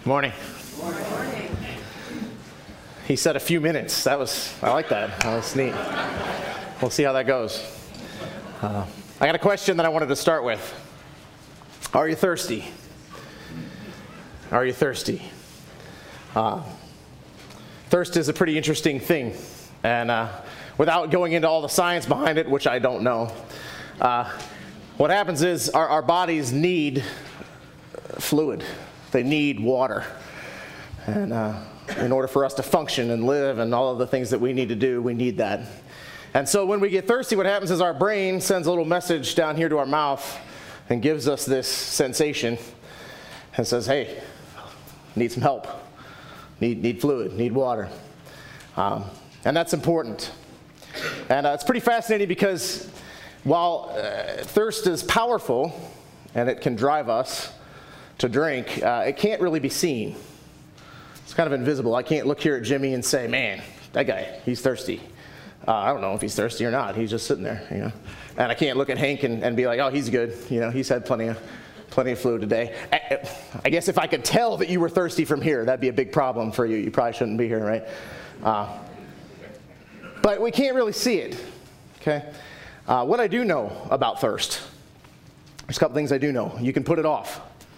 Morning. Morning. He said a few minutes. I like that. That was neat. We'll see how that goes. I got a question that I wanted to start with. Are you thirsty? Are you thirsty? Thirst is a pretty interesting thing. And without going into all the science behind it, which I don't know, what happens is our bodies need fluid. They need water. And in order for us to function and live and all of the things that we need to do, we need that. And so when we get thirsty, what happens is our brain sends a little message down here to our mouth and gives us this sensation and says, hey, need some help. Need fluid, need water. And that's important. And it's pretty fascinating because while thirst is powerful and it can drive us to drink, it can't really be seen. It's kind of invisible. I can't look here at Jimmy and say, man, that guy, he's thirsty. I don't know if he's thirsty or not. He's just sitting there, And I can't look at Hank and be like, oh, he's good. He's had plenty of fluid today. I guess if I could tell that you were thirsty from here, that'd be a big problem for you. You probably shouldn't be here, right? But we can't really see it, okay? What I do know about thirst, there's a couple things I do know. You can put it off.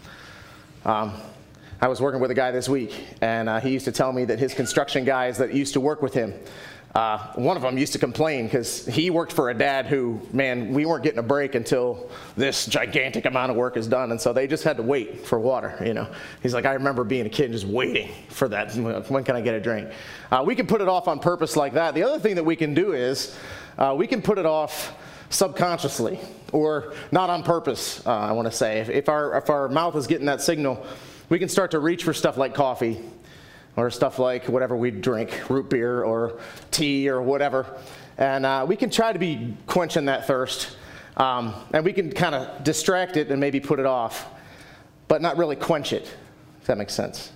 I was working with a guy this week, and he used to tell me that his construction guys that used to work with him, one of them used to complain because he worked for a dad who, man, we weren't getting a break until this gigantic amount of work is done, and so they just had to wait for water, He's like, I remember being a kid just waiting for that. When can I get a drink? We can put it off on purpose like that. The other thing that we can do is we can put it off subconsciously or not on purpose, I want to say. If our mouth is getting that signal, we can start to reach for stuff like coffee or stuff like whatever we drink, root beer or tea or whatever. And we can try to be quenching that thirst. And we can kind of distract it and maybe put it off, but not really quench it, if that makes sense.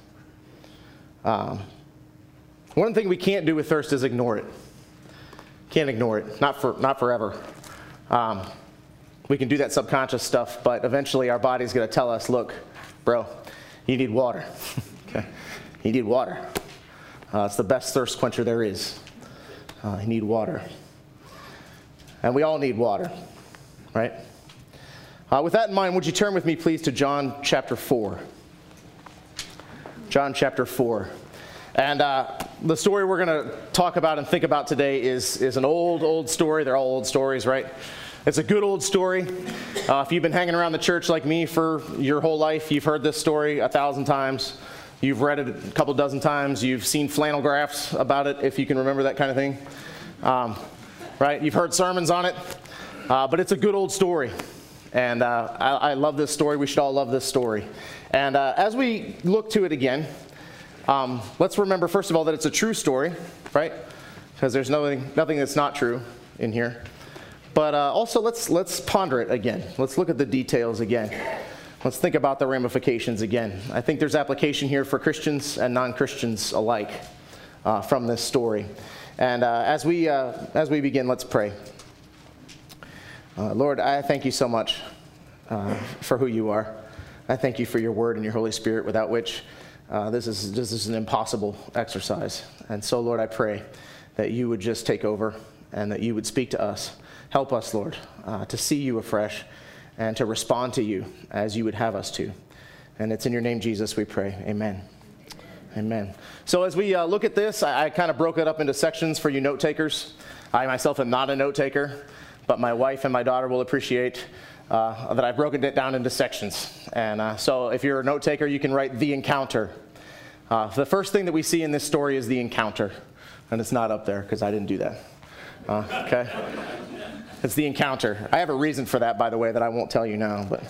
One thing we can't do with thirst is ignore it. Can't ignore it, not forever. We can do that subconscious stuff, but eventually our body's going to tell us, look, bro, you need water. Okay? You need water. It's the best thirst quencher there is. You need water. And we all need water, right? With that in mind, would you turn with me, please, to John chapter 4. John chapter 4. And the story we're going to talk about and think about today is an old story. They're all old stories, right? It's a good old story. If you've been hanging around the church like me for your whole life, you've heard this story 1,000 times. You've read it a couple dozen times. You've seen flannel graphs about it, if you can remember that kind of thing. Right? You've heard sermons on it. But it's a good old story. And I love this story. We should all love this story. And as we look to it again, let's remember, first of all, that it's a true story, right? Because there's nothing that's not true in here. But also, let's ponder it again. Let's look at the details again. Let's think about the ramifications again. I think there's application here for Christians and non-Christians alike from this story. And as we begin, let's pray. Lord, I thank you so much for who you are. I thank you for your word and your Holy Spirit, without which this is an impossible exercise. And so, Lord, I pray that you would just take over and that you would speak to us. Help us, Lord, to see you afresh and to respond to you as you would have us to. And it's in your name, Jesus, we pray. Amen. Amen. So as we look at this, I kind of broke it up into sections for you note takers. I myself am not a note taker, but my wife and my daughter will appreciate that I've broken it down into sections. And so if you're a note taker, you can write the encounter. The first thing that we see in this story is the encounter. And it's not up there because I didn't do that. Okay? It's the encounter. I have a reason for that, by the way, that I won't tell you now. But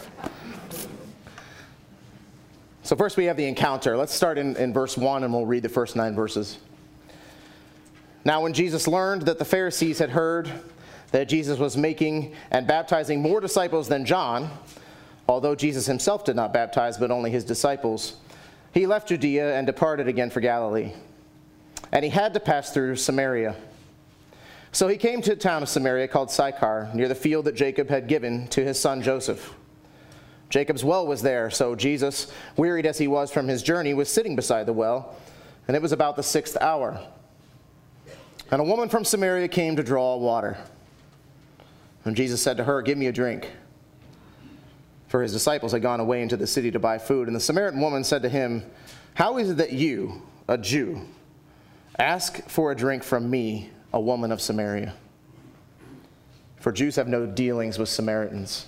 so first we have the encounter. Let's start in verse 1, and we'll read the first 9 verses. Now when Jesus learned that the Pharisees had heard that Jesus was making and baptizing more disciples than John, although Jesus himself did not baptize, but only his disciples, he left Judea and departed again for Galilee. And he had to pass through Samaria. So he came to a town of Samaria called Sychar, near the field that Jacob had given to his son Joseph. Jacob's well was there, so Jesus, wearied as he was from his journey, was sitting beside the well, and it was about the 6th hour. And a woman from Samaria came to draw water. And Jesus said to her, "Give me a drink." For his disciples had gone away into the city to buy food. And the Samaritan woman said to him, "How is it that you, a Jew, ask for a drink from me, a woman of Samaria? For Jews have no dealings with Samaritans."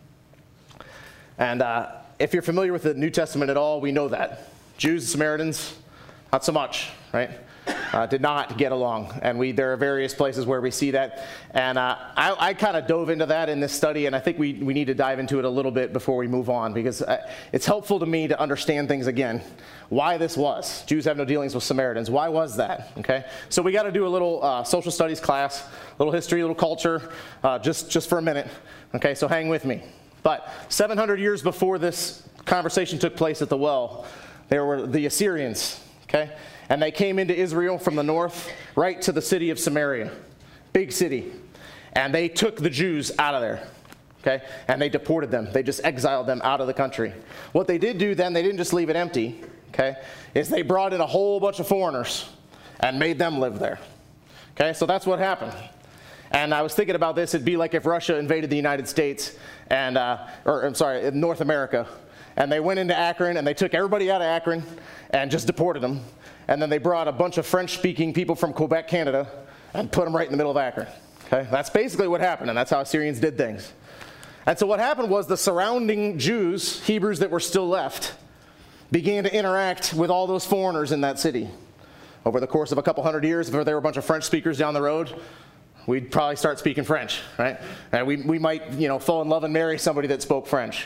And if you're familiar with the New Testament at all, we know that. Jews and Samaritans, not so much, right? Did not get along. And there are various places where we see that. And I kind of dove into that in this study, and I think we need to dive into it a little bit before we move on, because it's helpful to me to understand things again. Why this was. Jews have no dealings with Samaritans. Why was that? Okay? So we got to do a little social studies class, a little history, a little culture, just for a minute. Okay, so hang with me. But 700 years before this conversation took place at the well, there were the Assyrians, okay? And they came into Israel from the north, right to the city of Samaria, big city. And they took the Jews out of there, okay? And they deported them. They just exiled them out of the country. What they did do then, they didn't just leave it empty, okay? Is they brought in a whole bunch of foreigners and made them live there, okay? So that's what happened. And I was thinking about this. It'd be like if Russia invaded the United States North America. And they went into Akron, and they took everybody out of Akron and just deported them. And then they brought a bunch of French-speaking people from Quebec, Canada, and put them right in the middle of Akron. Okay? That's basically what happened, and that's how Assyrians did things. And so what happened was the surrounding Jews, Hebrews that were still left, began to interact with all those foreigners in that city. Over the course of a couple hundred years, if there were a bunch of French speakers down the road, we'd probably start speaking French, right? And we might, fall in love and marry somebody that spoke French.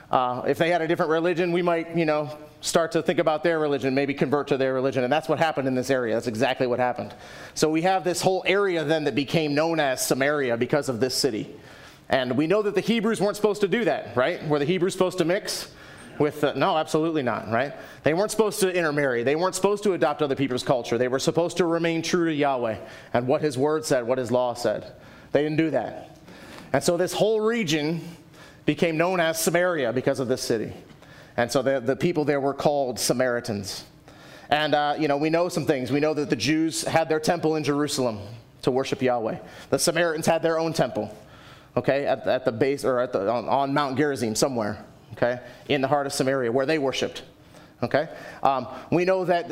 If they had a different religion, we might, start to think about their religion, maybe convert to their religion. And that's what happened in this area. That's exactly what happened. So we have this whole area then that became known as Samaria because of this city. And we know that the Hebrews weren't supposed to do that, right? Were the Hebrews supposed to mix with, no, absolutely not, right? They weren't supposed to intermarry. They weren't supposed to adopt other people's culture. They were supposed to remain true to Yahweh and what his word said, what his law said. They didn't do that. And so this whole region became known as Samaria because of this city. And so the people there were called Samaritans. And, we know some things. We know that the Jews had their temple in Jerusalem to worship Yahweh. The Samaritans had their own temple, okay, at the base or on Mount Gerizim somewhere, okay, in the heart of Samaria where they worshiped. Okay, we know that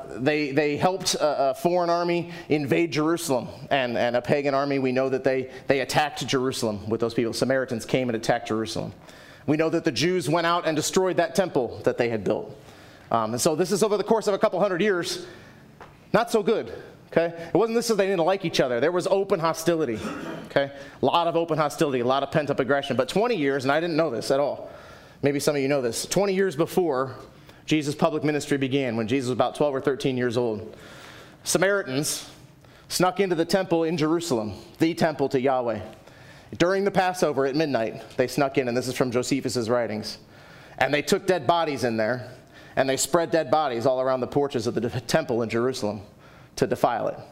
they helped a foreign army invade Jerusalem, and a pagan army. We know that they attacked Jerusalem with those people. Samaritans came and attacked Jerusalem. We know that the Jews went out and destroyed that temple that they had built. And so this is over the course of a couple hundred years. Not so good. Okay, it wasn't this that they didn't like each other. There was open hostility. Okay, a lot of open hostility, a lot of pent-up aggression. But 20 years, and I didn't know this at all. Maybe some of you know this. 20 years before Jesus' public ministry began, when Jesus was about 12 or 13 years old, Samaritans snuck into the temple in Jerusalem, the temple to Yahweh. During the Passover at midnight, they snuck in, and this is from Josephus' writings. And they took dead bodies in there, and they spread dead bodies all around the porches of the temple in Jerusalem to defile it.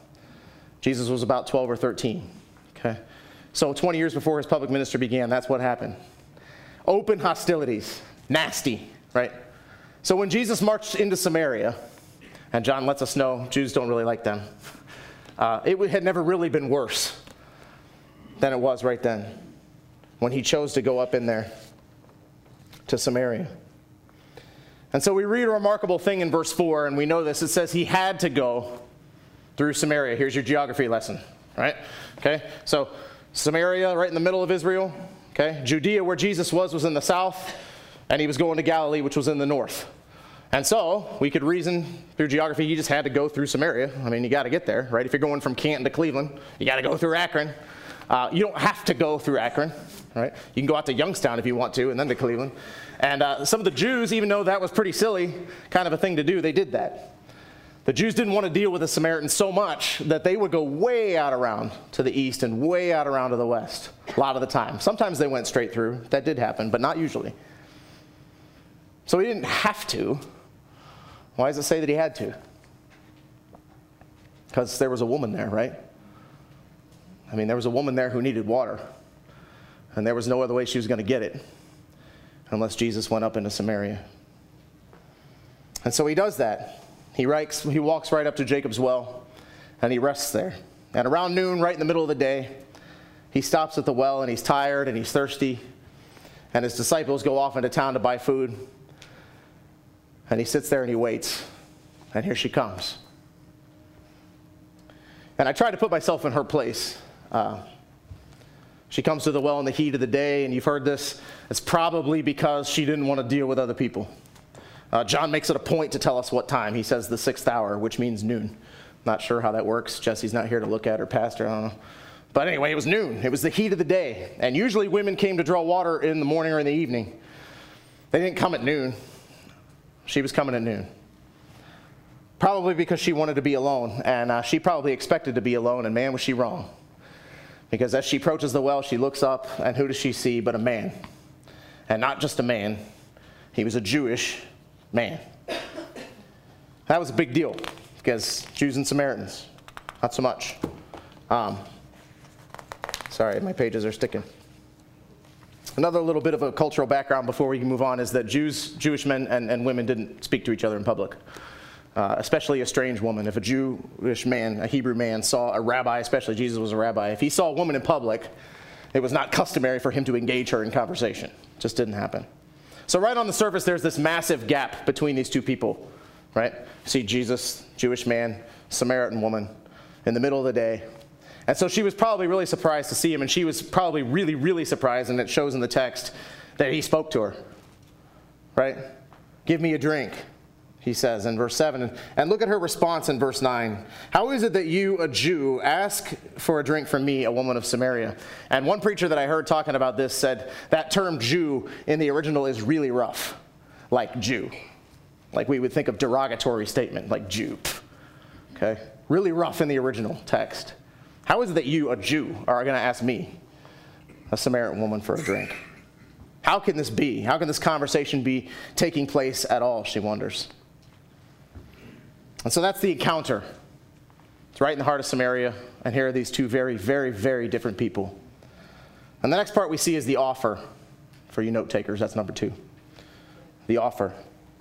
Jesus was about 12 or 13. Okay? So 20 years before his public ministry began, that's what happened. Open hostilities. Nasty, right? So when Jesus marched into Samaria, and John lets us know Jews don't really like them, it had never really been worse than it was right then when he chose to go up in there to Samaria. And so we read a remarkable thing in verse 4, and we know this. It says he had to go through Samaria. Here's your geography lesson, right? Okay, so Samaria, right in the middle of Israel. Okay, Judea, where Jesus was in the south, and he was going to Galilee, which was in the north. And so we could reason through geography, you just had to go through Samaria. I mean, you got to get there, right? If you're going from Canton to Cleveland, you got to go through Akron. You don't have to go through Akron, right? You can go out to Youngstown if you want to, and then to Cleveland. And some of the Jews, even though that was pretty silly kind of a thing to do, they did that. The Jews didn't want to deal with the Samaritans so much that they would go way out around to the east and way out around to the west a lot of the time. Sometimes they went straight through. That did happen, but not usually. So he didn't have to. Why does it say that he had to? Because there was a woman there, right? I mean, there was a woman there who needed water, and there was no other way she was going to get it. unless Jesus went up into Samaria. And so he does that. He walks right up to Jacob's well, and he rests there. And around noon, right in the middle of the day, he stops at the well, and he's tired and he's thirsty. And his disciples go off into town to buy food. And he sits there and he waits. And here she comes. And I try to put myself in her place. She comes to the well in the heat of the day, and you've heard this. It's probably because she didn't want to deal with other people. John makes it a point to tell us what time. He says the 6th hour, which means noon. Not sure how that works. Jesse's not here to look at her, pastor. I don't know. But anyway, it was noon. It was the heat of the day. And usually women came to draw water in the morning or in the evening. They didn't come at noon. She was coming at noon. Probably because she wanted to be alone. And she probably expected to be alone. And man, was she wrong. Because as she approaches the well, she looks up. And who does she see but a man? And not just a man. He was a Jewish man. That was a big deal. Because Jews and Samaritans, not so much. Sorry, my pages are sticking. Another little bit of a cultural background before we can move on is that Jewish men and women didn't speak to each other in public, especially a strange woman. If a Jewish man, a Hebrew man, saw a rabbi, especially Jesus was a rabbi, if he saw a woman in public, it was not customary for him to engage her in conversation. It just didn't happen. So right on the surface, there's this massive gap between these two people, right? See Jesus, Jewish man, Samaritan woman, in the middle of the day. And so she was probably really surprised to see him, and she was probably really, really surprised, and it shows in the text that he spoke to her, right? Give me a drink, he says in verse 7. And look at her response in verse 9. How is it that you, a Jew, ask for a drink from me, a woman of Samaria? And one preacher that I heard talking about this said that term Jew in the original is really rough, like Jew. Like we would think of derogatory statement, like Jew. Okay? Really rough in the original text. How is it that you, a Jew, are going to ask me, a Samaritan woman, for a drink? How can this be? How can this conversation be taking place at all, she wonders. And so that's the encounter. It's right in the heart of Samaria, and here are these two very, very, very different people. And the next part we see is the offer. For you note takers, that's number 2. The offer.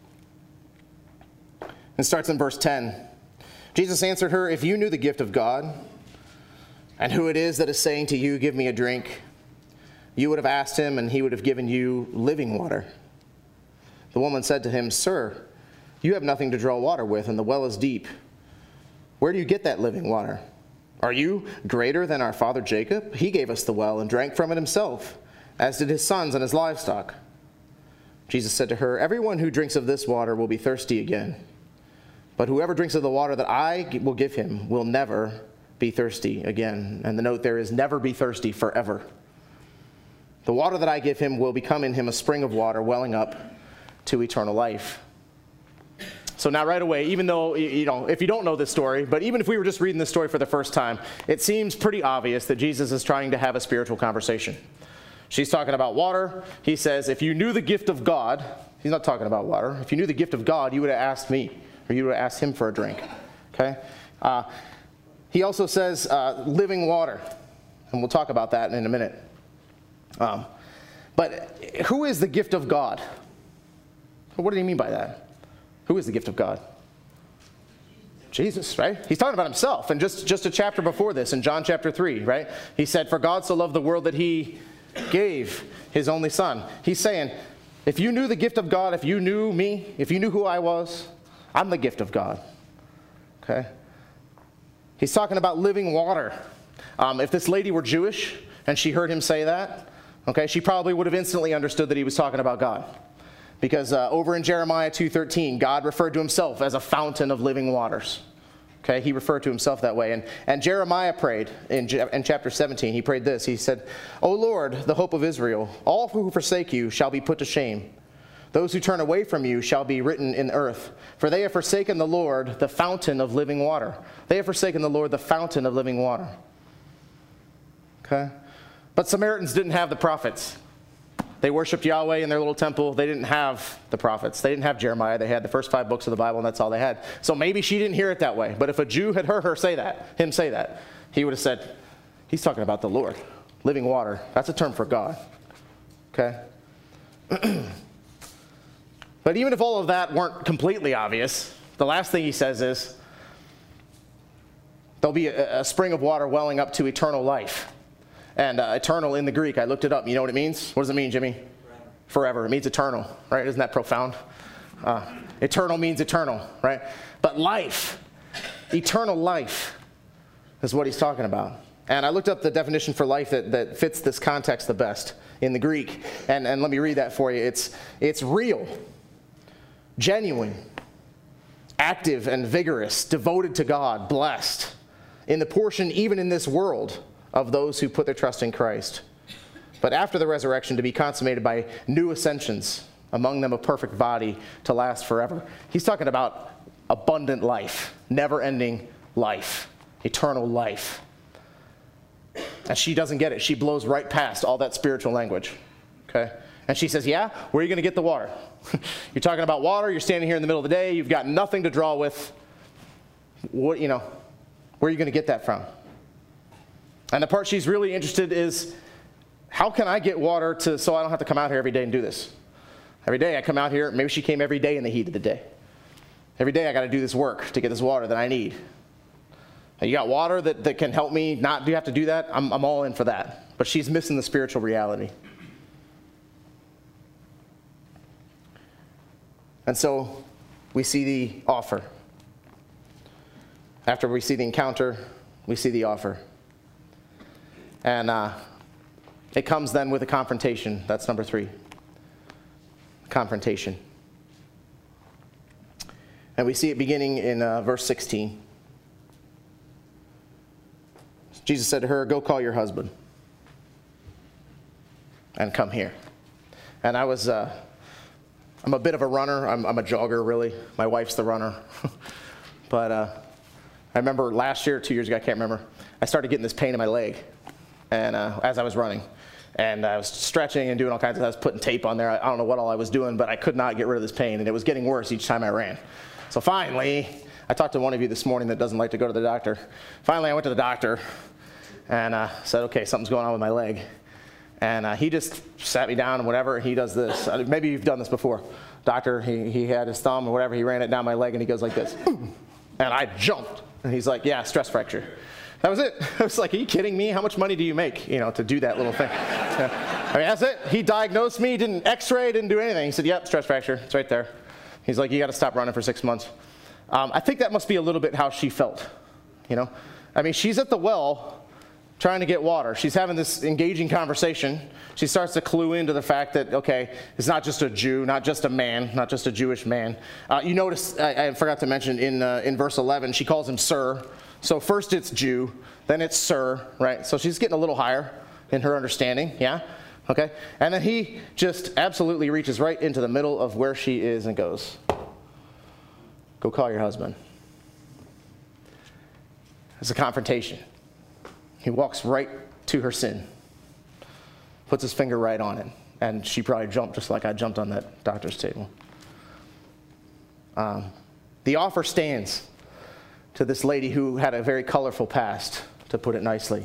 It starts in verse 10. Jesus answered her, if you knew the gift of God, and who it is that is saying to you, give me a drink, you would have asked him, and he would have given you living water. The woman said to him, Sir, you have nothing to draw water with, and the well is deep. Where do you get that living water? Are you greater than our father Jacob? He gave us the well and drank from it himself, as did his sons and his livestock. Jesus said to her, everyone who drinks of this water will be thirsty again. But whoever drinks of the water that I will give him will never be thirsty again. And the note there is never be thirsty forever. The water that I give him will become in him a spring of water welling up to eternal life. So now right away, even though, if you don't know this story, but even if we were just reading this story for the first time, it seems pretty obvious that Jesus is trying to have a spiritual conversation. She's talking about water. He says, if you knew the gift of God, he's not talking about water. If you knew the gift of God, you would have asked me, or you would have asked him for a drink. Okay? He also says living water, and we'll talk about that in a minute. But who is the gift of God? What do you mean by that? Who is the gift of God? Jesus, right? He's talking about himself. And just a chapter before this, in John chapter 3, right? He said, for God so loved the world that he gave his only son. He's saying, if you knew the gift of God, if you knew me, if you knew who I was, I'm the gift of God. Okay? He's talking about living water. If this lady were Jewish and she heard him say that, okay, she probably would have instantly understood that he was talking about God. Because over in Jeremiah 2:13, God referred to himself as a fountain of living waters. Okay, he referred to himself that way. And Jeremiah prayed in chapter 17, he prayed this. He said, O Lord, the hope of Israel, all who forsake you shall be put to shame. Those who turn away from you shall be written in earth. For they have forsaken the Lord, the fountain of living water. They have forsaken the Lord, the fountain of living water. Okay? But Samaritans didn't have the prophets. They worshipped Yahweh in their little temple. They didn't have the prophets. They didn't have Jeremiah. They had the first 5 books of the Bible, and that's all they had. So maybe she didn't hear it that way. But if a Jew had heard him say that, he would have said, he's talking about the Lord. Living water. That's a term for God. Okay? But even if all of that weren't completely obvious, the last thing he says is, there'll be a spring of water welling up to eternal life. And eternal in the Greek, I looked it up. You know what it means? What does it mean, Jimmy? Forever. It means eternal, right? Isn't that profound? Eternal means eternal, right? But life, eternal life, is what he's talking about. And I looked up the definition for life that fits this context the best in the Greek. And let me read that for you. It's real, genuine, active and vigorous, devoted to God, blessed, in the portion even in this world of those who put their trust in Christ. But after the resurrection to be consummated by new ascensions, among them a perfect body to last forever. He's talking about abundant life, never-ending life, eternal life. And she doesn't get it. She blows right past all that spiritual language. Okay? And she says, yeah, where are you going to get the water? You're talking about water, you're standing here in the middle of the day, you've got nothing to draw with. What, where are you going to get that from? And the part she's really interested is, how can I get water so I don't have to come out here every day and do this? Every day I come out here, maybe she came every day in the heat of the day. Every day I got to do this work to get this water that I need. You got water that can help me not do have to do that? I'm all in for that. But she's missing the spiritual reality. And so we see the offer. After we see the encounter, we see the offer. And it comes then with a confrontation. That's number 3. Confrontation. And we see it beginning in verse 16. Jesus said to her, go call your husband and come here. And I'm a bit of a runner. I'm a jogger, really. My wife's the runner. But I remember last year, 2 years ago, I can't remember, I started getting this pain in my leg and as I was running. And I was stretching and doing all kinds of, I was putting tape on there. I don't know what all I was doing, but I could not get rid of this pain, and it was getting worse each time I ran. So finally, I talked to one of you this morning that doesn't like to go to the doctor. Finally, I went to the doctor and said, okay, something's going on with my leg. And he just sat me down and whatever, and he does this. Maybe you've done this before. Doctor, he had his thumb or whatever, he ran it down my leg, and he goes like this. And I jumped. And he's like, yeah, stress fracture. That was it. I was like, are you kidding me? How much money do you make, to do that little thing? I mean, that's it. He diagnosed me, didn't x-ray, didn't do anything. He said, yep, stress fracture. It's right there. He's like, you got to stop running for 6 months. I think that must be a little bit how she felt, I mean, she's at the well trying to get water. She's having this engaging conversation. She starts to clue into the fact that, okay, it's not just a Jew, not just a man, not just a Jewish man. You notice, I forgot to mention, in verse 11, she calls him sir. So first it's Jew, then it's sir, right? So she's getting a little higher in her understanding, yeah? Okay? And then he just absolutely reaches right into the middle of where she is and goes, go call your husband. It's a confrontation. He walks right to her sin, puts his finger right on it, and she probably jumped just like I jumped on that doctor's table. The offer stands to this lady who had a very colorful past, to put it nicely.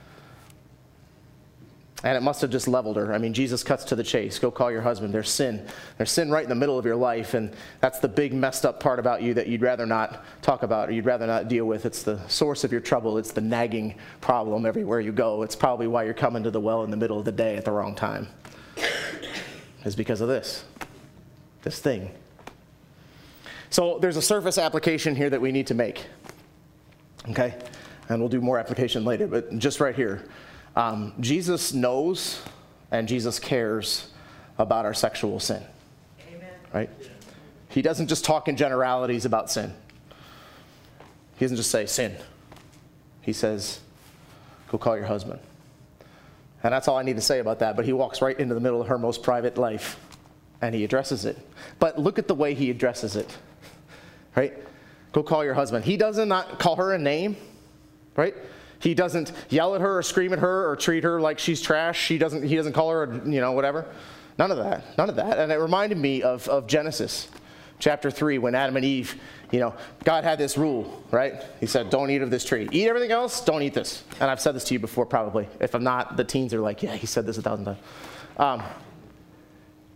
And it must have just leveled her. I mean, Jesus cuts to the chase. Go call your husband. There's sin. There's sin right in the middle of your life, and that's the big messed up part about you that you'd rather not talk about or you'd rather not deal with. It's the source of your trouble. It's the nagging problem everywhere you go. It's probably why you're coming to the well in the middle of the day at the wrong time. It's because of this thing. So there's a surface application here that we need to make. Okay? And we'll do more application later, but just right here. Jesus knows and Jesus cares about our sexual sin. Amen. Right? He doesn't just talk in generalities about sin. He doesn't just say sin. He says, go call your husband. And that's all I need to say about that, but he walks right into the middle of her most private life and he addresses it. But look at the way he addresses it. Right? Go call your husband. He doesn't not call her a name, right? He doesn't yell at her or scream at her or treat her like she's trash. He doesn't call her, whatever. None of that. And it reminded me of Genesis chapter 3 when Adam and Eve, God had this rule, right? He said, don't eat of this tree. Eat everything else, don't eat this. And I've said this to you before, probably. If I'm not, the teens are like, yeah, he said this 1,000 times.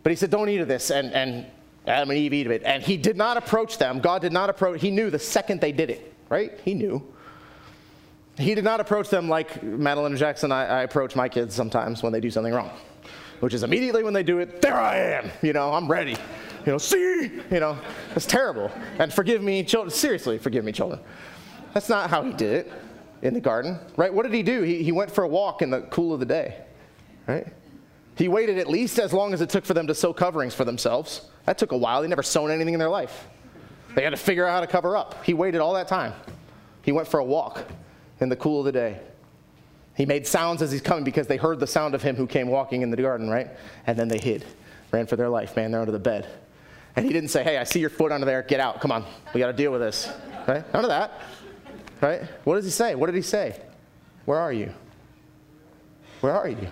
But he said, don't eat of this, and Adam and Eve eat of it. And he did not approach them. God did not approach. He knew the second they did it, right? He knew. He did not approach them like Madeline and Jackson. I approach my kids sometimes when they do something wrong, which is immediately when they do it, there I am. I'm ready. See? It's terrible. And forgive me, children. Seriously, forgive me, children. That's not how he did it in the garden, right? What did he do? He went for a walk in the cool of the day, right? He waited at least as long as it took for them to sew coverings for themselves. That took a while. They never sewn anything in their life. They had to figure out how to cover up. He waited all that time. He went for a walk in the cool of the day. He made sounds as he's coming because they heard the sound of him who came walking in the garden, right? And then they hid, ran for their life, man. They're under the bed. And he didn't say, hey, I see your foot under there. Get out. Come on. We got to deal with this, right? None of that, right? What does he say? What did he say? Where are you? Where are you?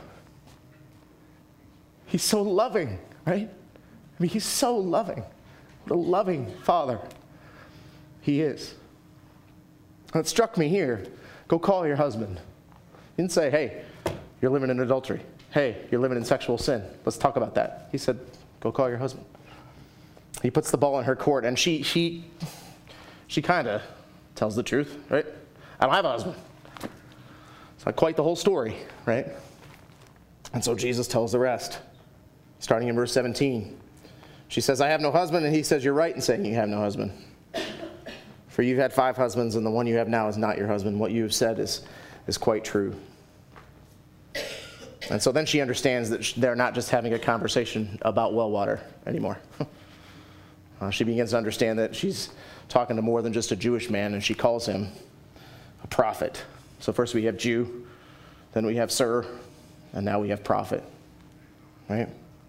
He's so loving, right? He's so loving. What a loving Father he is. And it struck me here. Go call your husband. He didn't say, hey, you're living in adultery. Hey, you're living in sexual sin. Let's talk about that. He said, go call your husband. He puts the ball in her court, and she kind of tells the truth, right? I don't have a husband. It's not quite the whole story, right? And so Jesus tells the rest, starting in verse 17. She says, I have no husband, and he says, you're right in saying you have no husband. For you've had 5 husbands, and the one you have now is not your husband. What you have said is quite true. And so then she understands that they're not just having a conversation about well water anymore. She begins to understand that she's talking to more than just a Jewish man, and she calls him a prophet. So first we have Jew, then we have sir, and now we have prophet. Right?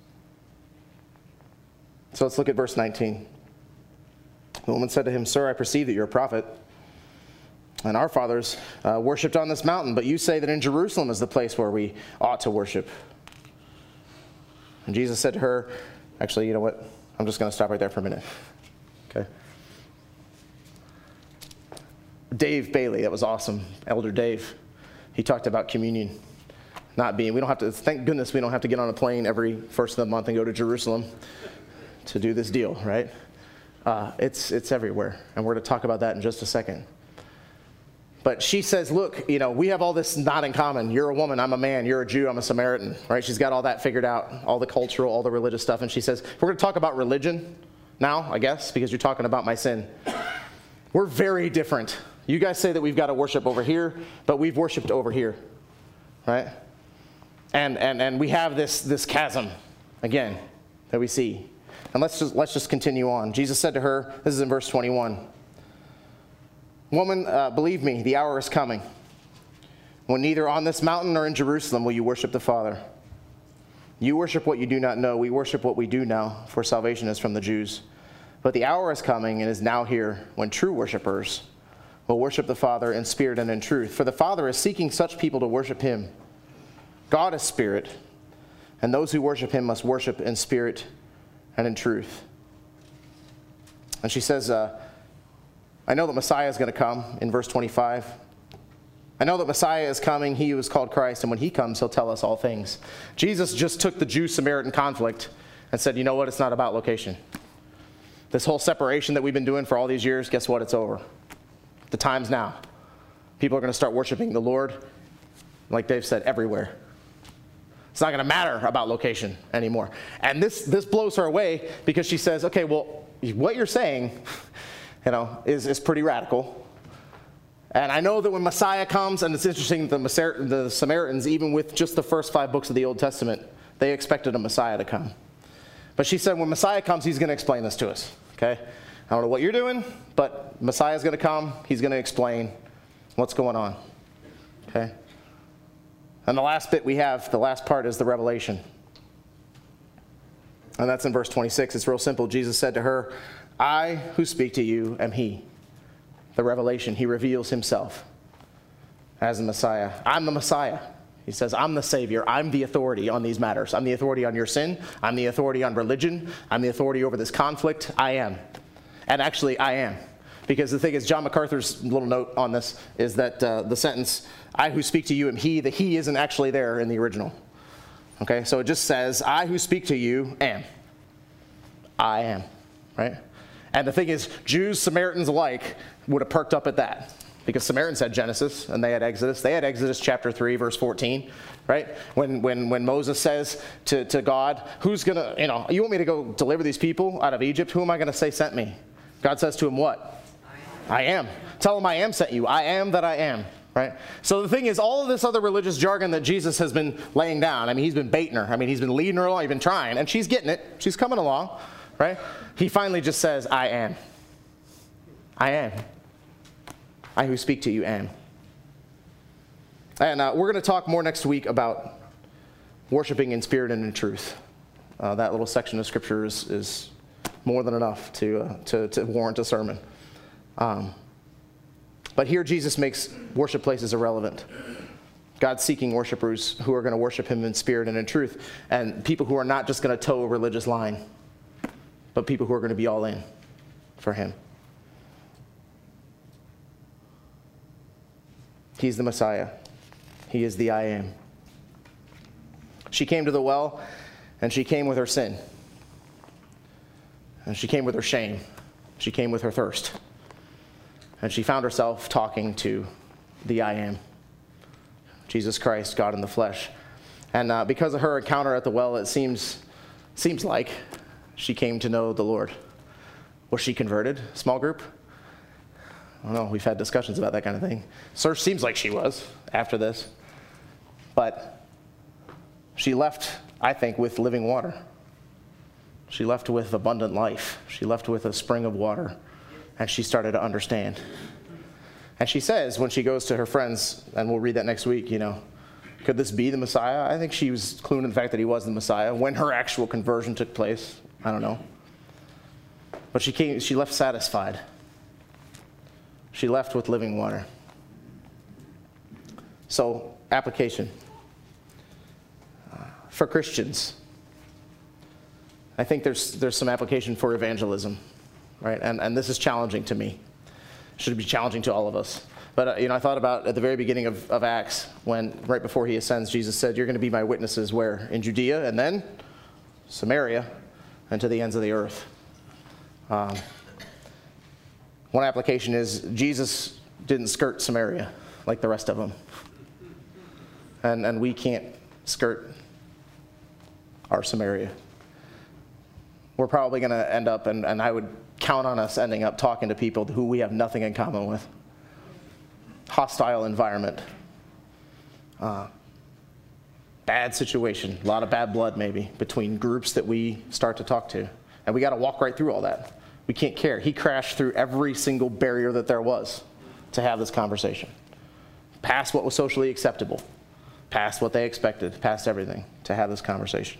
So let's look at verse 19. The woman said to him, Sir, I perceive that you're a prophet. And our fathers worshipped on this mountain, but you say that in Jerusalem is the place where we ought to worship. And Jesus said to her, actually, you know what? I'm just going to stop right there for a minute. Okay. Dave Bailey, that was awesome. Elder Dave, he talked about communion we don't have to, thank goodness we don't have to get on a plane every first of the month and go to Jerusalem to do this deal, right? It's everywhere, and we're going to talk about that in just a second. But she says, look, we have all this not in common. You're a woman, I'm a man. You're a Jew, I'm a Samaritan, right? She's got all that figured out, all the cultural, all the religious stuff. And she says, we're going to talk about religion now, I guess, because you're talking about my sin. We're very different. You guys say that we've got to worship over here, but we've worshiped over here, right? And we have this chasm, again, that we see. And let's just continue on. Jesus said to her, this is in verse 21, Woman, believe me, the hour is coming when neither on this mountain nor in Jerusalem will you worship the Father. You worship what you do not know. We worship what we do know, for salvation is from the Jews. But the hour is coming and is now here when true worshipers will worship the Father in spirit and in truth. For the Father is seeking such people to worship him. God is spirit, and those who worship him must worship in spirit and in truth. And she says, I know that Messiah is going to come in verse 25. I know that Messiah is coming, he who is called Christ, and when he comes, he'll tell us all things. Jesus just took the Jew-Samaritan conflict and said, you know what, it's not about location. This whole separation that we've been doing for all these years, guess what, it's over. The time's now. People are going to start worshiping the Lord, like Dave said, everywhere. It's not going to matter about location anymore. And this blows her away because she says, okay, well, what you're saying is pretty radical. And I know that when Messiah comes, and it's interesting, the Samaritans, even with just the first 5 books of the Old Testament, they expected a Messiah to come. But she said when Messiah comes, he's going to explain this to us. Okay? I don't know what you're doing, but Messiah's going to come. He's going to explain what's going on. Okay? And the last bit we have, the last part is the revelation. And that's in verse 26. It's real simple. Jesus said to her, I who speak to you am he. The revelation, he reveals himself as the Messiah. I'm the Messiah. He says, I'm the Savior. I'm the authority on these matters. I'm the authority on your sin. I'm the authority on religion. I'm the authority over this conflict. I am. And actually, I am. Because the thing is, John MacArthur's little note on this is that the sentence, I who speak to you am he, the he isn't actually there in the original. Okay, so it just says, I who speak to you am. I am, right? And the thing is, Jews, Samaritans alike would have perked up at that. Because Samaritans had Genesis and they had Exodus. They had Exodus chapter 3, verse 14, right? When Moses says to God, who's going to, you want me to go deliver these people out of Egypt? Who am I going to say sent me? God says to him what? I am. Tell him I am sent you. I am that I am, right? So the thing is, all of this other religious jargon that Jesus has been laying down, I mean, he's been baiting her. I mean, he's been leading her along. He's been trying, and she's getting it. She's coming along, right? He finally just says, I am. I am. I who speak to you am. And we're going to talk more next week about worshiping in spirit and in truth. That little section of Scripture is more than enough to warrant a sermon. But here Jesus makes worship places irrelevant. God's seeking worshipers who are going to worship him in spirit and in truth. And people who are not just going to toe a religious line, but people who are going to be all in for him. He's the Messiah. He is the I am. She came to the well, and she came with her sin. And she came with her shame. She came with her thirst. And she found herself talking to the I am, Jesus Christ, God in the flesh. And because of her encounter at the well, it seems like she came to know the Lord. Was she converted? Small group? I don't know. We've had discussions about that kind of thing. Search seems like she was after this. But she left, I think, with living water. She left with abundant life. She left with a spring of water. And she started to understand. And she says, when she goes to her friends, and we'll read that next week, could this be the Messiah? I think she was cluing in the fact that he was the Messiah. When her actual conversion took place, I don't know. But she left satisfied. She left with living water. So, application. For Christians, I think there's some application for evangelism, right? And this is challenging to me. Should be challenging to all of us. But, I thought about at the very beginning of Acts, when right before he ascends, Jesus said, you're going to be my witnesses where? In Judea, and then Samaria, and to the ends of the earth. One application is Jesus didn't skirt Samaria like the rest of them. And we can't skirt our Samaria. We're probably going to end up, and I would count on us ending up talking to people who we have nothing in common with. Hostile environment. Bad situation. A lot of bad blood maybe between groups that we start to talk to. And we got to walk right through all that. We can't care. He crashed through every single barrier that there was to have this conversation. Past what was socially acceptable. Past what they expected. Past everything to have this conversation.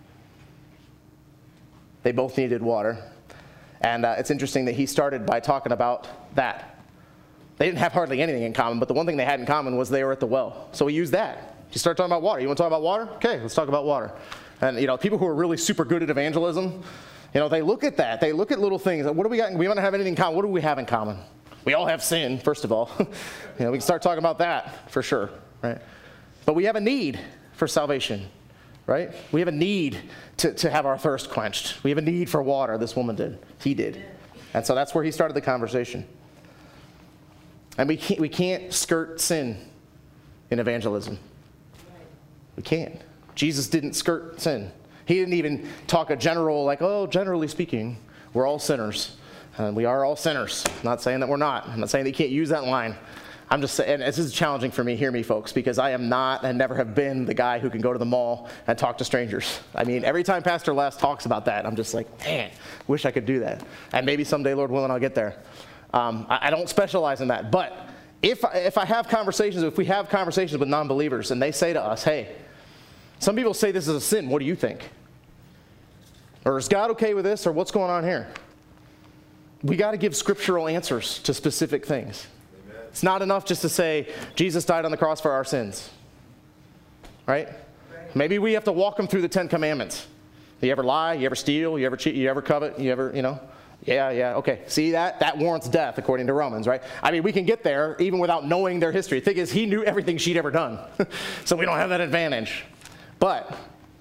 They both needed water. And it's interesting that he started by talking about that. They didn't have hardly anything in common, but the one thing they had in common was they were at the well. So he used that. He started talking about water. You want to talk about water? Okay, let's talk about water. And, people who are really super good at evangelism, they look at that. They look at little things. What do we got? We don't have anything in common. What do we have in common? We all have sin, first of all. We can start talking about that for sure, right? But we have a need for salvation, right? We have a need to have our thirst quenched. We have a need for water. This woman did. He did. And so that's where he started the conversation. And we can't skirt sin in evangelism. We can't. Jesus didn't skirt sin. He didn't even talk a general, generally speaking, we're all sinners. And we are all sinners. I'm not saying that we're not. I'm not saying that you can't use that line. I'm just saying, and this is challenging for me, hear me folks, because I am not and never have been the guy who can go to the mall and talk to strangers. I mean, every time Pastor Les talks about that, I'm just like, man, wish I could do that. And maybe someday, Lord willing, I'll get there. I don't specialize in that. But if we have conversations with non-believers and they say to us, hey, some people say this is a sin, what do you think? Or is God okay with this, or what's going on here? We got to give scriptural answers to specific things. Amen. It's not enough just to say, Jesus died on the cross for our sins. Right? Maybe we have to walk them through the 10 Commandments. You ever lie? You ever steal? You ever cheat? You ever covet? You ever, Yeah, okay. See that? That warrants death according to Romans, right? I mean, we can get there even without knowing their history. The thing is, he knew everything she'd ever done. So we don't have that advantage. But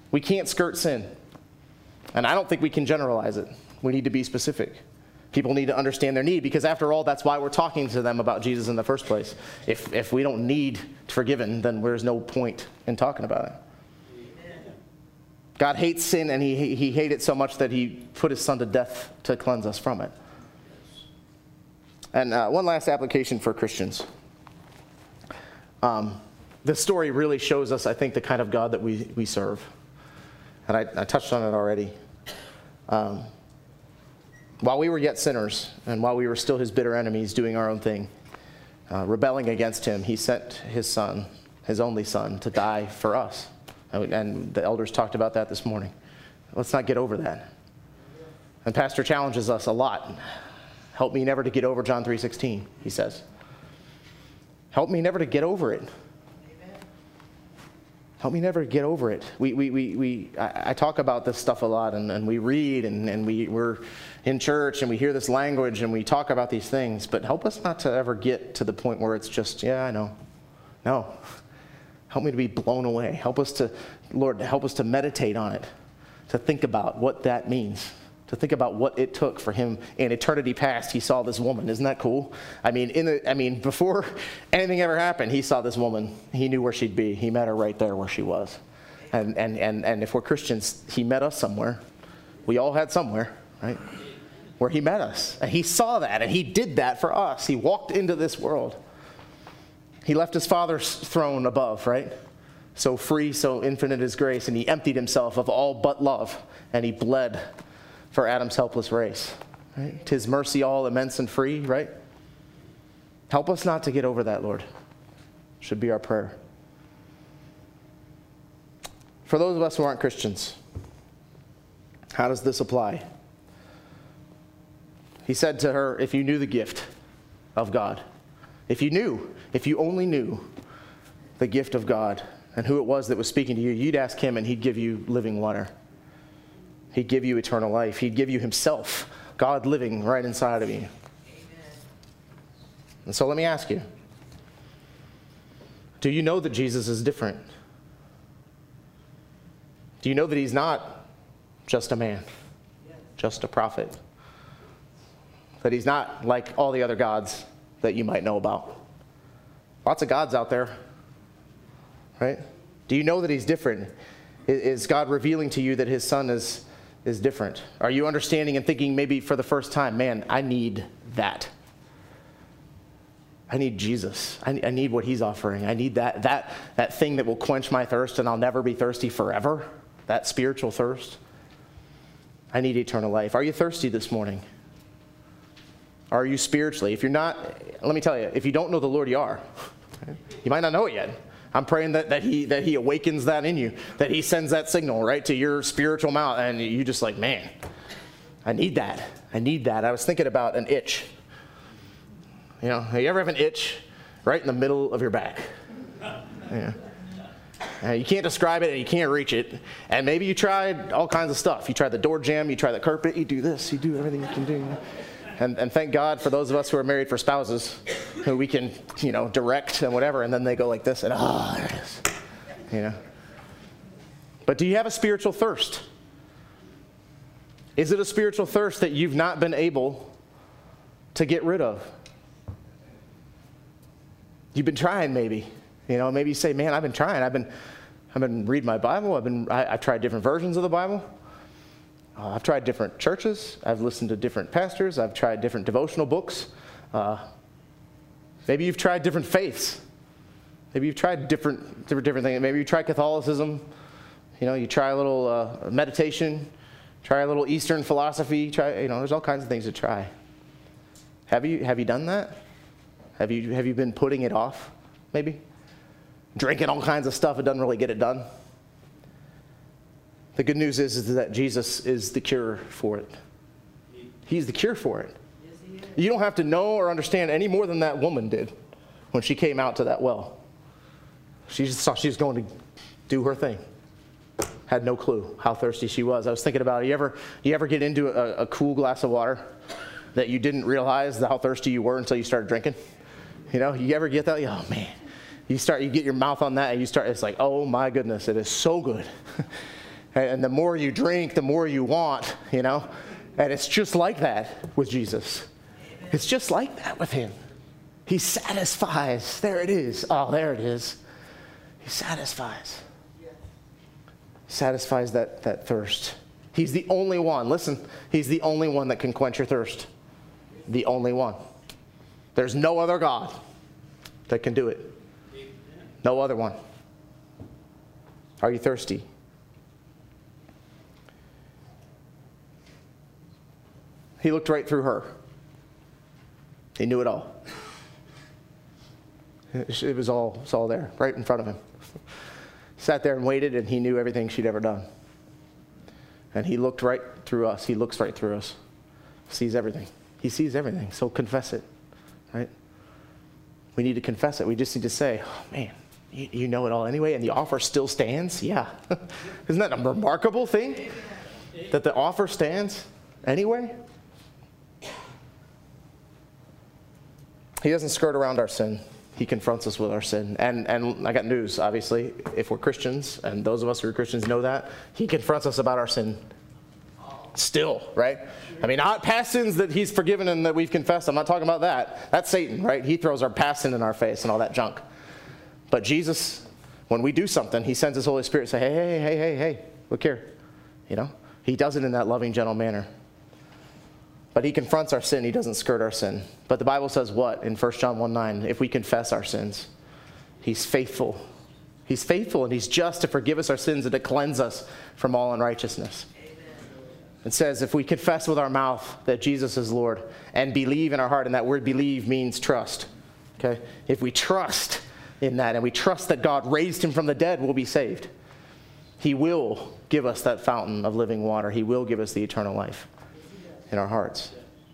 We can't skirt sin. And I don't think we can generalize it. We need to be specific. People need to understand their need, because after all, that's why we're talking to them about Jesus in the first place. If we don't need forgiven, then there's no point in talking about it. Amen. God hates sin, and he hated it so much that he put his son to death to cleanse us from it. And one last application for Christians. This story really shows us, I think, the kind of God that we serve. And I touched on it already. While we were yet sinners, and while we were still his bitter enemies, doing our own thing, rebelling against him, he sent his son, his only son, to die for us. And the elders talked about that this morning. Let's not get over that. And Pastor challenges us a lot. Help me never to get over John 3:16, he says. Help me never to get over it. Help me never get over it. I talk about this stuff a lot, and we read, and we're in church, and we hear this language, and we talk about these things, but help us not to ever get to the point where it's just, yeah, I know. No. Help me to be blown away. Help us to, Lord, help us to meditate on it, to think about what that means, to think about what it took for him in eternity past. He saw this woman. Isn't that cool? I mean, before anything ever happened, he saw this woman. He knew where she'd be. He met her right there where she was. And if we're Christians, he met us somewhere. We all had somewhere, right? Where he met us. And he saw that, and he did that for us. He walked into this world. He left his Father's throne above, right? So free, so infinite is grace, and he emptied himself of all but love, and he bled for Adam's helpless race. Right? 'Tis mercy all immense and free, right? Help us not to get over that, Lord. Should be our prayer. For those of us who aren't Christians, how does this apply? He said to her, if you knew the gift of God, if you only knew the gift of God and who it was that was speaking to you, you'd ask him and he'd give you living water. He'd give you eternal life. He'd give you himself, God living right inside of you. Amen. And so let me ask you, do you know that Jesus is different? Do you know that he's not just a man, just a prophet? That he's not like all the other gods that you might know about? Lots of gods out there, right? Do you know that he's different? Is God revealing to you that his son is different? Are you understanding and thinking maybe for the first time, man, I need that. I need Jesus. I need what he's offering. I need that thing that will quench my thirst and I'll never be thirsty forever. That spiritual thirst. I need eternal life. Are you thirsty this morning? Are you spiritually? If you're not, let me tell you, if you don't know the Lord, you are. You might not know it yet. I'm praying that he awakens that in you, that he sends that signal right to your spiritual mouth, and you just like, man, I need that. I need that. I was thinking about an itch. You know, you ever have an itch right in the middle of your back? Yeah. You can't describe it and you can't reach it. And maybe you tried all kinds of stuff. You tried the door jamb, you try the carpet, you do this, you do everything you can do. And thank God for those of us who are married for spouses who we can, direct and whatever, and then they go like this, and there it is. But do you have a spiritual thirst? Is it a spiritual thirst that you've not been able to get rid of? You've been trying maybe. Maybe you say, man, I've been trying. I've been reading my Bible. I've tried different versions of the Bible. I've tried different churches. I've listened to different pastors. I've tried different devotional books. Maybe you've tried different faiths. Maybe you've tried different things. Maybe you tried Catholicism. You try a little meditation. Try a little Eastern philosophy. There's all kinds of things to try. Have you done that? Have you been putting it off? Maybe drinking all kinds of stuff. It doesn't really get it done. The good news is that Jesus is the cure for it. He's the cure for it. Yes, he is. You don't have to know or understand any more than that woman did when she came out to that well. She just thought she was going to do her thing. Had no clue how thirsty she was. I was thinking about it. You ever get into a cool glass of water that you didn't realize how thirsty you were until you started drinking? You ever get that? Oh man. You get your mouth on that and it's like, oh my goodness, it is so good. And the more you drink, the more you want, you know. And it's just like that with Jesus. It's just like that with him. He satisfies. There it is. Oh, there it is. He satisfies. Satisfies that thirst. He's the only one. Listen, he's the only one that can quench your thirst. The only one. There's no other God that can do it. No other one. Are you thirsty? He looked right through her. He knew it all. It was all there, right in front of him. Sat there and waited, and he knew everything she'd ever done. And he looked right through us. He looks right through us. Sees everything. He sees everything, so confess it, right? We need to confess it. We just need to say, oh, man, you know it all anyway, and the offer still stands? Yeah. Isn't that a remarkable thing? That the offer stands anyway? He doesn't skirt around our sin. He confronts us with our sin. And I got news, obviously. If we're Christians, and those of us who are Christians know that, he confronts us about our sin still, right? I mean, not past sins that he's forgiven and that we've confessed. I'm not talking about that. That's Satan, right? He throws our past sin in our face and all that junk. But Jesus, when we do something, he sends his Holy Spirit and say, hey, look here. You know? He does it in that loving, gentle manner. But he confronts our sin. He doesn't skirt our sin. But the Bible says what in 1 John 1:9? If we confess our sins, he's faithful. He's faithful and he's just to forgive us our sins and to cleanse us from all unrighteousness. Amen. It says if we confess with our mouth that Jesus is Lord and believe in our heart, and that word believe means trust. Okay? If we trust in that and we trust that God raised him from the dead, we'll be saved. He will give us that fountain of living water. He will give us the eternal life in our hearts.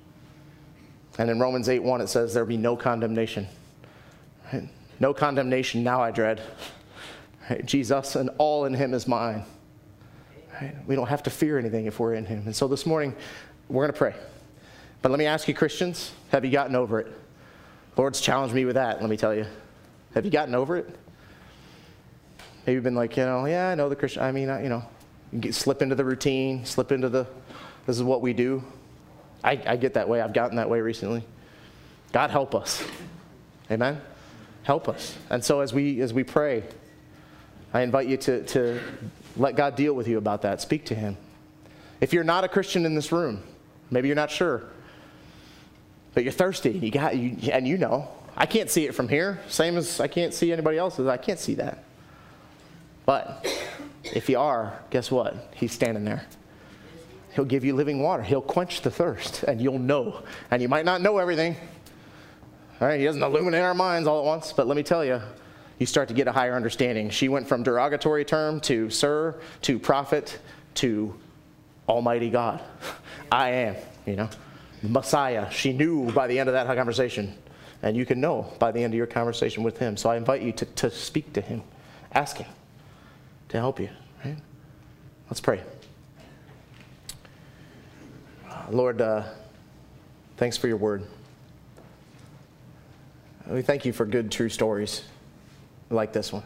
And in Romans 8:1 it says there be no condemnation. Right? No condemnation now I dread. Right? Jesus and all in him is mine. Right? We don't have to fear anything if we're in him. And so this morning we're going to pray. But let me ask you, Christians, have you gotten over it? Lord's challenged me with that, let me tell you. Have you gotten over it? Maybe you've been like, yeah, I know the Christian. I mean, you slip into the routine, slip into this is what we do. I get that way. I've gotten that way recently. God help us. Amen? Help us. And so as we pray, I invite you to let God deal with you about that. Speak to him. If you're not a Christian in this room, maybe you're not sure, but you're thirsty, and you know, I can't see it from here, same as I can't see anybody else's. I can't see that. But if you are, guess what? He's standing there. He'll give you living water. He'll quench the thirst, and you'll know. And you might not know everything. All right, he doesn't illuminate our minds all at once, but let me tell you, you start to get a higher understanding. She went from derogatory term to sir, to prophet, to Almighty God. I am, Messiah. She knew by the end of that conversation, and you can know by the end of your conversation with him. So I invite you to speak to him. Ask him to help you. Right? Let's pray. Lord, thanks for your word. We thank you for good, true stories like this one.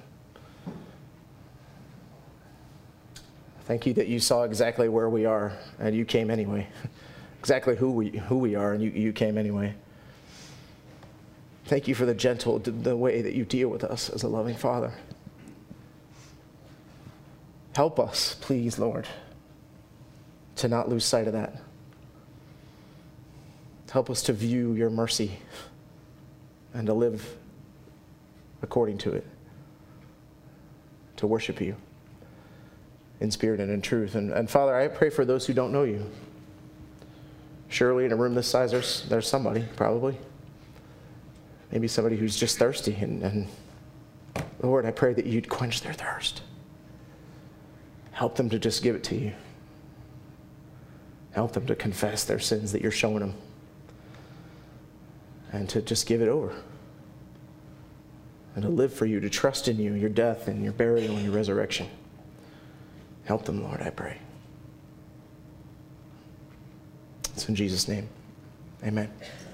Thank you that you saw exactly where we are, and you came anyway. Exactly who we are, and you came anyway. Thank you for the way that you deal with us as a loving Father. Help us, please, Lord, to not lose sight of that. Help us to view your mercy and to live according to it, to worship you in spirit and in truth. And Father, I pray for those who don't know you. Surely in a room this size, there's somebody, probably. Maybe somebody who's just thirsty. And Lord, I pray that you'd quench their thirst. Help them to just give it to you. Help them to confess their sins that you're showing them. And to just give it over. And to live for you, to trust in you, your death and your burial and your resurrection. Help them, Lord, I pray. It's in Jesus' name. Amen.